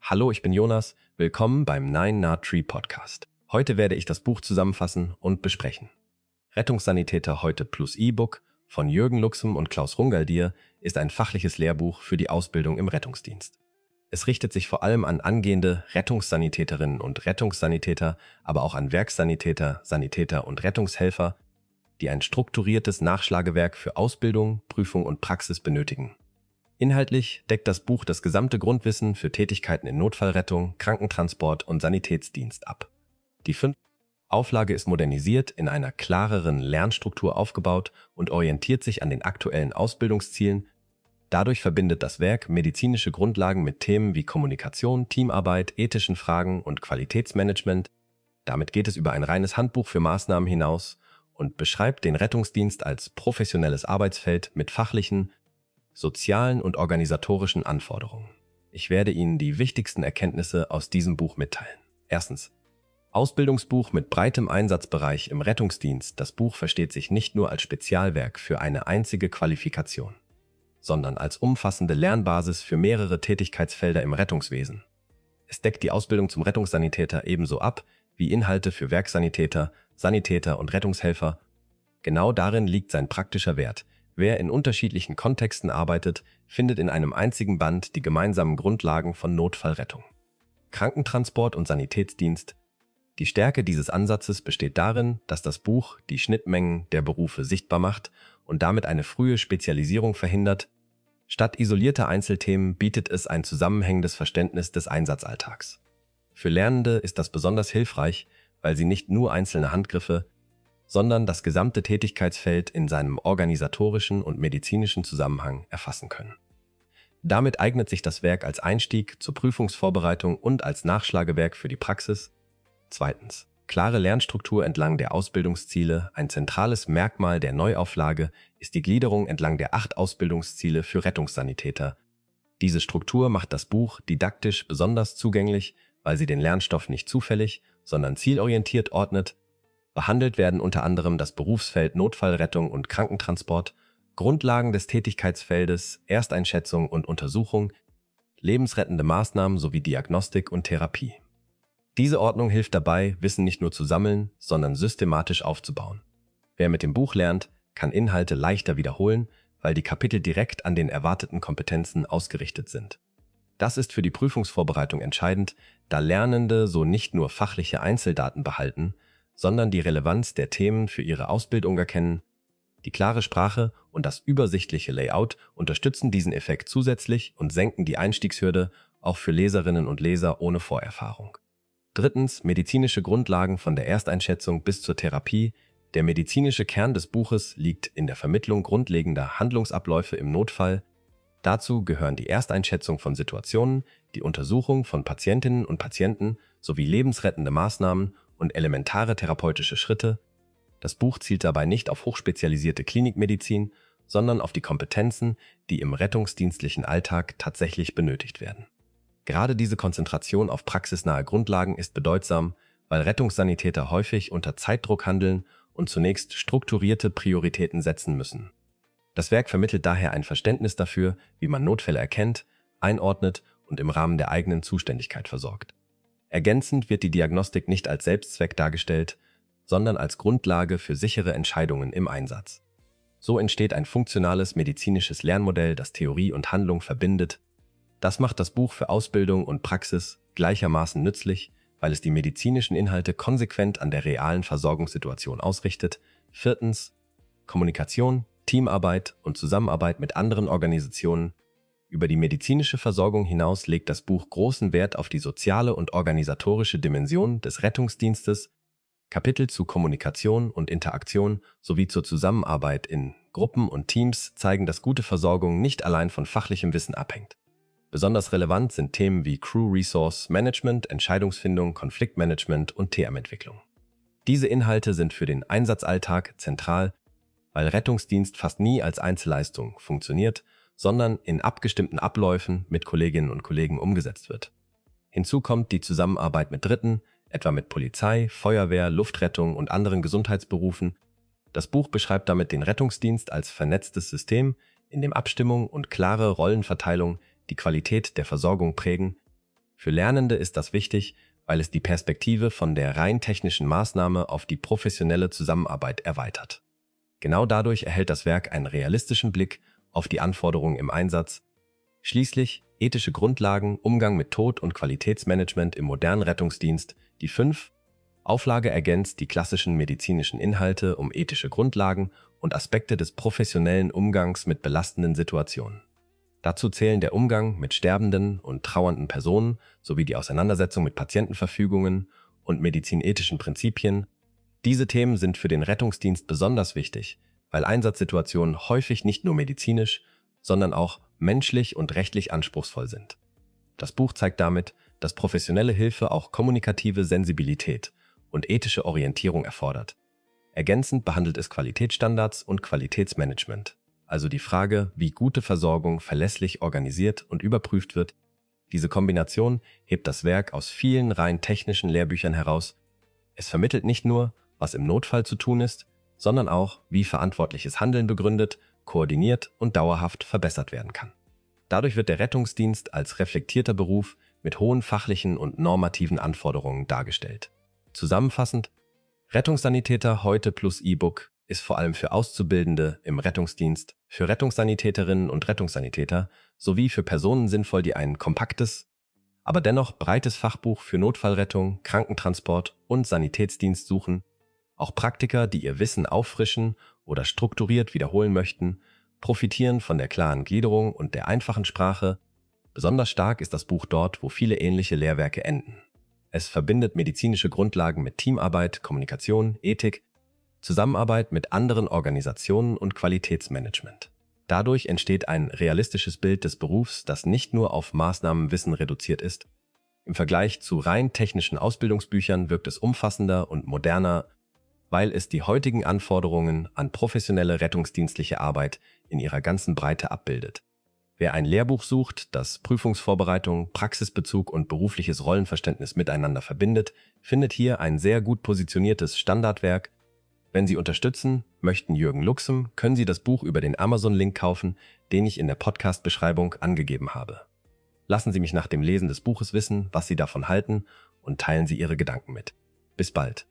Hallo, ich bin Jonas. Willkommen beim Nine Nard Tree Podcast. Heute werde ich das Buch zusammenfassen und besprechen. Rettungssanitäter heute plus E-Book von Jürgen Luxem und Klaus Rungaldier ist ein fachliches Lehrbuch für die Ausbildung im Rettungsdienst. Es richtet sich vor allem an angehende Rettungssanitäterinnen und Rettungssanitäter, aber auch an Werkssanitäter, Sanitäter und Rettungshelfer, die ein strukturiertes Nachschlagewerk für Ausbildung, Prüfung und Praxis benötigen. Inhaltlich deckt das Buch das gesamte Grundwissen für Tätigkeiten in Notfallrettung, Krankentransport und Sanitätsdienst ab. Die 5. Auflage ist modernisiert, in einer klareren Lernstruktur aufgebaut und orientiert sich an den aktuellen Ausbildungszielen. Dadurch verbindet das Werk medizinische Grundlagen mit Themen wie Kommunikation, Teamarbeit, ethischen Fragen und Qualitätsmanagement. Damit geht es über ein reines Handbuch für Maßnahmen hinaus und beschreibt den Rettungsdienst als professionelles Arbeitsfeld mit fachlichen, sozialen und organisatorischen Anforderungen. Ich werde Ihnen die wichtigsten Erkenntnisse aus diesem Buch mitteilen. Erstens. Ausbildungsbuch mit breitem Einsatzbereich im Rettungsdienst. Das Buch versteht sich nicht nur als Spezialwerk für eine einzige Qualifikation, sondern als umfassende Lernbasis für mehrere Tätigkeitsfelder im Rettungswesen. Es deckt die Ausbildung zum Rettungssanitäter ebenso ab wie Inhalte für Werkssanitäter, Sanitäter und Rettungshelfer. Genau darin liegt sein praktischer Wert. Wer in unterschiedlichen Kontexten arbeitet, findet in einem einzigen Band die gemeinsamen Grundlagen von Notfallrettung, Krankentransport und Sanitätsdienst. Die Stärke dieses Ansatzes besteht darin, dass das Buch die Schnittmengen der Berufe sichtbar macht und damit eine frühe Spezialisierung verhindert. Statt isolierter Einzelthemen bietet es ein zusammenhängendes Verständnis des Einsatzalltags. Für Lernende ist das besonders hilfreich, weil sie nicht nur einzelne Handgriffe, sondern das gesamte Tätigkeitsfeld in seinem organisatorischen und medizinischen Zusammenhang erfassen können. Damit eignet sich das Werk als Einstieg zur Prüfungsvorbereitung und als Nachschlagewerk für die Praxis. Zweitens. Klare Lernstruktur entlang der Ausbildungsziele. Ein zentrales Merkmal der Neuauflage ist die Gliederung entlang der 8 Ausbildungsziele für Rettungssanitäter. Diese Struktur macht das Buch didaktisch besonders zugänglich, weil sie den Lernstoff nicht zufällig, sondern zielorientiert ordnet. Behandelt werden unter anderem das Berufsfeld Notfallrettung und Krankentransport, Grundlagen des Tätigkeitsfeldes, Ersteinschätzung und Untersuchung, lebensrettende Maßnahmen sowie Diagnostik und Therapie. Diese Ordnung hilft dabei, Wissen nicht nur zu sammeln, sondern systematisch aufzubauen. Wer mit dem Buch lernt, kann Inhalte leichter wiederholen, weil die Kapitel direkt an den erwarteten Kompetenzen ausgerichtet sind. Das ist für die Prüfungsvorbereitung entscheidend, da Lernende so nicht nur fachliche Einzeldaten behalten, sondern die Relevanz der Themen für ihre Ausbildung erkennen. Die klare Sprache und das übersichtliche Layout unterstützen diesen Effekt zusätzlich und senken die Einstiegshürde auch für Leserinnen und Leser ohne Vorerfahrung. Drittens, medizinische Grundlagen von der Ersteinschätzung bis zur Therapie. Der medizinische Kern des Buches liegt in der Vermittlung grundlegender Handlungsabläufe im Notfall. Dazu gehören die Ersteinschätzung von Situationen, die Untersuchung von Patientinnen und Patienten sowie lebensrettende Maßnahmen und elementare therapeutische Schritte. Das Buch zielt dabei nicht auf hochspezialisierte Klinikmedizin, sondern auf die Kompetenzen, die im rettungsdienstlichen Alltag tatsächlich benötigt werden. Gerade diese Konzentration auf praxisnahe Grundlagen ist bedeutsam, weil Rettungssanitäter häufig unter Zeitdruck handeln und zunächst strukturierte Prioritäten setzen müssen. Das Werk vermittelt daher ein Verständnis dafür, wie man Notfälle erkennt, einordnet und im Rahmen der eigenen Zuständigkeit versorgt. Ergänzend wird die Diagnostik nicht als Selbstzweck dargestellt, sondern als Grundlage für sichere Entscheidungen im Einsatz. So entsteht ein funktionales medizinisches Lernmodell, das Theorie und Handlung verbindet. Das macht das Buch für Ausbildung und Praxis gleichermaßen nützlich, weil es die medizinischen Inhalte konsequent an der realen Versorgungssituation ausrichtet. Viertens. Kommunikation, Teamarbeit und Zusammenarbeit mit anderen Organisationen. Über die medizinische Versorgung hinaus legt das Buch großen Wert auf die soziale und organisatorische Dimension des Rettungsdienstes. Kapitel zu Kommunikation und Interaktion sowie zur Zusammenarbeit in Gruppen und Teams zeigen, dass gute Versorgung nicht allein von fachlichem Wissen abhängt. Besonders relevant sind Themen wie Crew Resource Management, Entscheidungsfindung, Konfliktmanagement und TM-Entwicklung. Diese Inhalte sind für den Einsatzalltag zentral, weil Rettungsdienst fast nie als Einzelleistung funktioniert, sondern in abgestimmten Abläufen mit Kolleginnen und Kollegen umgesetzt wird. Hinzu kommt die Zusammenarbeit mit Dritten, etwa mit Polizei, Feuerwehr, Luftrettung und anderen Gesundheitsberufen. Das Buch beschreibt damit den Rettungsdienst als vernetztes System, in dem Abstimmung und klare Rollenverteilung die Qualität der Versorgung prägen. Für Lernende ist das wichtig, weil es die Perspektive von der rein technischen Maßnahme auf die professionelle Zusammenarbeit erweitert. Genau dadurch erhält das Werk einen realistischen Blick auf die Anforderungen im Einsatz. Schließlich ethische Grundlagen, Umgang mit Tod und Qualitätsmanagement im modernen Rettungsdienst. Die 5. Auflage ergänzt die klassischen medizinischen Inhalte um ethische Grundlagen und Aspekte des professionellen Umgangs mit belastenden Situationen. Dazu zählen der Umgang mit sterbenden und trauernden Personen sowie die Auseinandersetzung mit Patientenverfügungen und medizinethischen Prinzipien. Diese Themen sind für den Rettungsdienst besonders wichtig, weil Einsatzsituationen häufig nicht nur medizinisch, sondern auch menschlich und rechtlich anspruchsvoll sind. Das Buch zeigt damit, dass professionelle Hilfe auch kommunikative Sensibilität und ethische Orientierung erfordert. Ergänzend behandelt es Qualitätsstandards und Qualitätsmanagement, also die Frage, wie gute Versorgung verlässlich organisiert und überprüft wird. Diese Kombination hebt das Werk aus vielen rein technischen Lehrbüchern heraus. Es vermittelt nicht nur, was im Notfall zu tun ist, sondern auch, wie verantwortliches Handeln begründet, koordiniert und dauerhaft verbessert werden kann. Dadurch wird der Rettungsdienst als reflektierter Beruf mit hohen fachlichen und normativen Anforderungen dargestellt. Zusammenfassend: Rettungssanitäter heute plus E-Book ist vor allem für Auszubildende im Rettungsdienst, für Rettungssanitäterinnen und Rettungssanitäter sowie für Personen sinnvoll, die ein kompaktes, aber dennoch breites Fachbuch für Notfallrettung, Krankentransport und Sanitätsdienst suchen. Auch Praktiker, die ihr Wissen auffrischen oder strukturiert wiederholen möchten, profitieren von der klaren Gliederung und der einfachen Sprache. Besonders stark ist das Buch dort, wo viele ähnliche Lehrwerke enden. Es verbindet medizinische Grundlagen mit Teamarbeit, Kommunikation, Ethik, Zusammenarbeit mit anderen Organisationen und Qualitätsmanagement. Dadurch entsteht ein realistisches Bild des Berufs, das nicht nur auf Maßnahmenwissen reduziert ist. Im Vergleich zu rein technischen Ausbildungsbüchern wirkt es umfassender und moderner, weil es die heutigen Anforderungen an professionelle rettungsdienstliche Arbeit in ihrer ganzen Breite abbildet. Wer ein Lehrbuch sucht, das Prüfungsvorbereitung, Praxisbezug und berufliches Rollenverständnis miteinander verbindet, findet hier ein sehr gut positioniertes Standardwerk. Wenn Sie unterstützen möchten Jürgen Luxem, können Sie das Buch über den Amazon-Link kaufen, den ich in der Podcast-Beschreibung angegeben habe. Lassen Sie mich nach dem Lesen des Buches wissen, was Sie davon halten, und teilen Sie Ihre Gedanken mit. Bis bald.